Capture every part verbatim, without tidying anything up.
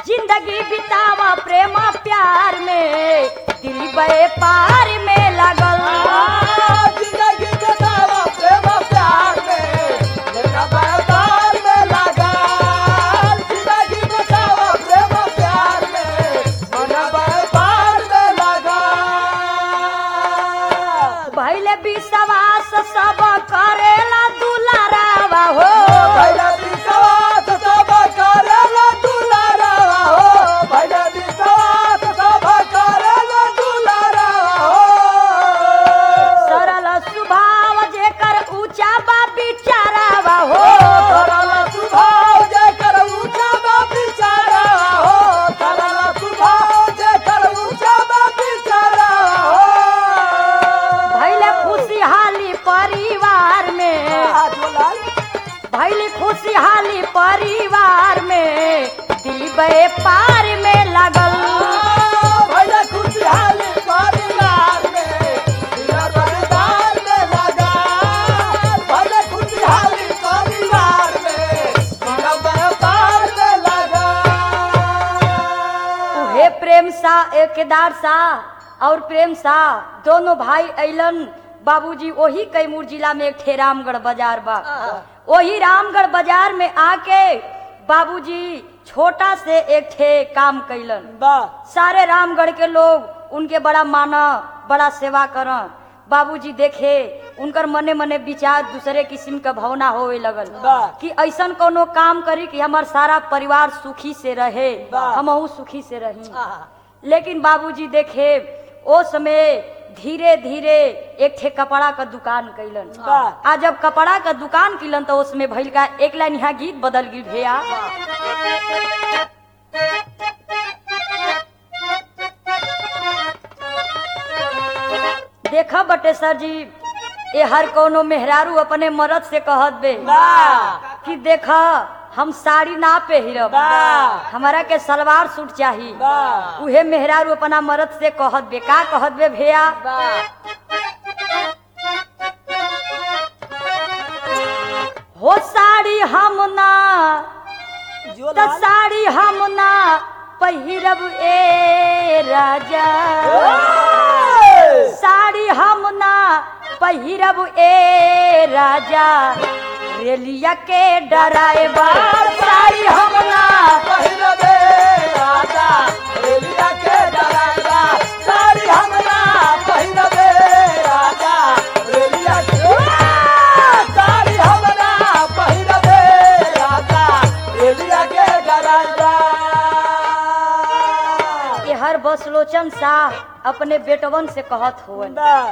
जिंदगी बितावा प्रेम प्यार में दिल व्यापार में लगल जिंदगी बितावा प्रेम प्यार में दिल व्यापार में लगल जिंदगी बितावा प्रेम प्यार में दिल व्यापार में लगल भइले विश्वास सब करेला दुलारावा हो भइले विश्वास सब करेला दुलारावा हो भइले विश्वास सब करेला दुलारावा हो सरल स्वभाव जेकर ऊंचा बा बिचारावा हो सरल स्वभाव जेकर ऊंचा बा बिचारावा हो सरल स्वभाव जेकर ऊंचा बा बिचारावा हो भइले खुशहाली परिवार में भइले खुशहाली परिवार में दिल व्यापार में लगल भइले खुशहाली परिवार में दिल व्यापार में लगल भइले खुशहाली परिवार में दिल व्यापार में लगल उहे प्रेम सा केदार सा और प्रेम सा दोनों भाई अइलन बाबूजी वही कैमूर जिला में एक ठे रामगढ़ बाजार बा वही रामगढ़ बाजार में आके बाबूजी छोटा से एक ठे काम कैलन सारे रामगढ़ के लोग उनके बड़ा माना बड़ा सेवा करन बाबूजी देखे उनकर मने मने विचार दूसरे किस्म का भावना होवे लगल कि ऐसन कोनो काम करी कि हमार सारा परिवार सुखी से रहे हमहू सुखी से रही लेकिन बाबूजी देखे ओ समय धीरे धीरे एक ठे कपड़ा का दुकान कैलन आ जब कपड़ा का दुकान कैलन तो उसमें भइल का एक लाइन यहाँ गीत बदल गई भैया देखा बटेसर जी ये हर कोनो मेहरारू अपने मर्द से कहत बे कि देखा हम साड़ी ना पहिरब हमारा के सलवार सूट चाहिए उहे मेहरारू अपना मर्द से कहत बे का कहत बे भैया हो साड़ी हम ना त साड़ी हम ना पहिरब ए राजा साड़ी हम ना पहिरब ए राजा रेलिया के डराइवर साड़ी हम ना पहिरब ए राजा रेलिया के डराइवर साड़ी हम ना पहिरब ए राजा रेलिया के साड़ी हम ना पहिरब ए राजा रेलिया के डराइवर ये हर बसलोचन शाह अपने बेटवन से कहत होवन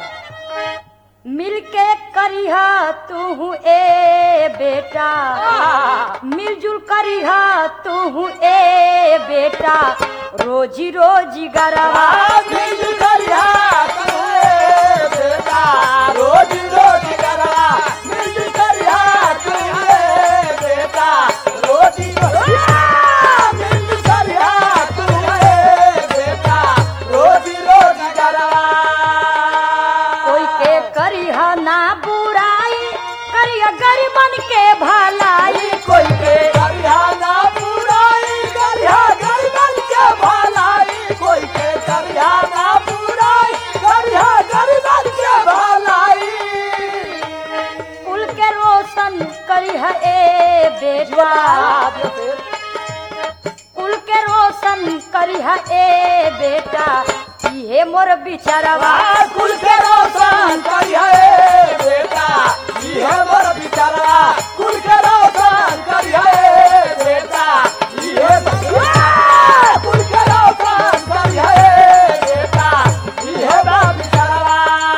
मिलके करिहा तू ए बेटा मिलजुल करिहा तू ए बेटा रोजी रोजी गरवा मिलजुल करिहा तू ए बेटा रोजी रोजी गरवा मिलजुल करिहा तू ए बेटा रोजी मिलजुल करिहा तू ए बेटा रोजी रोजी गरवा कोई के करिहा ना बुराई करिया गरीबन के भलाई कोई के करिहा ना बुराई करिहा गरीबन के भलाई कोई के करिहा ना बुराई करिहा गरीबन के भलाई कुल के रोशन करिहा ए बेटा कुल के रोशन करिहा ए बेटा इहे मोर बिचारवा कुल के रोशन करिहा ए बेटा इहे मोर बिचारवा कुल के रोशन करिहा ए बेटा इहे कुल के रोशन करिहा ए बेटा इहे मोर बिचारवा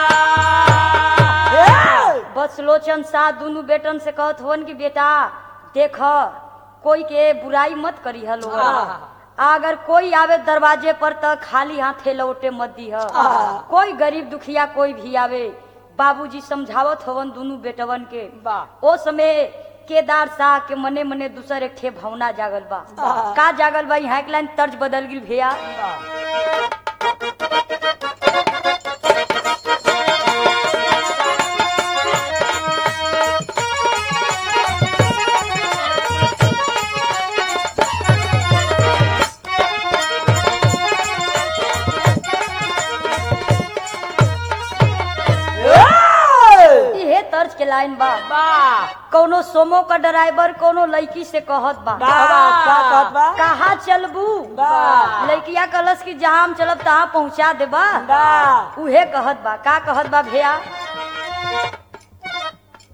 बसलोचन शाह दोनों बेटन से कहत होन कि बेटा देख कोई के बुराई मत करी हलो अगर कोई आवे दरवाजे पर तो खाली हाथे लौटे मत दी है कोई गरीब दुखिया कोई भी आवे बाबूजी समझावत होवन दोनों बेटवन के ओ समय केदार शाह के मने मने दूसर एक ठे भावना जागल बा का जागल बा यहाँ एक लाइन तर्ज बदल गई भैया के लाइन बा बा कोनो सोमो का ड्राइवर कोनो लड़की से कहत बा बा का कहत बा कहाँ चलबू बा लड़किया कलश की जहाँ हम चलब तहाँ पहुँचा देबा बा उहे कहत बा का कहत बा भैया